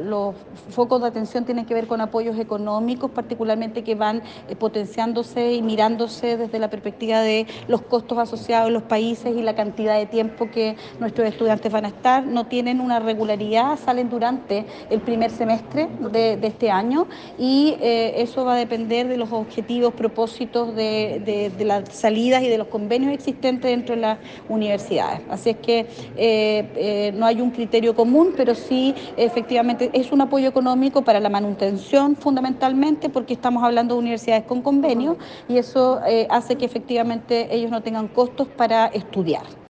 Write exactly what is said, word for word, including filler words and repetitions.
los focos de atención tienen que ver con apoyos económicos, particularmente que van eh, potenciándose y mirándose desde la perspectiva de los costos asociados en los países y la cantidad de tiempo que nuestros estudiantes van a estar. No tienen una regularidad, salen durante el primer semestre de, de este año y eh, eso va a depender de los objetivos, propósitos de, de, de las salidas y de los convenios existentes dentro de las universidades. Así es que eh, eh, no hay un criterio común, pero sí efectivamente es un apoyo económico para la manutención fundamentalmente, porque estamos hablando de universidades con convenio y eso eh, hace que efectivamente ellos no tengan costos para estudiar.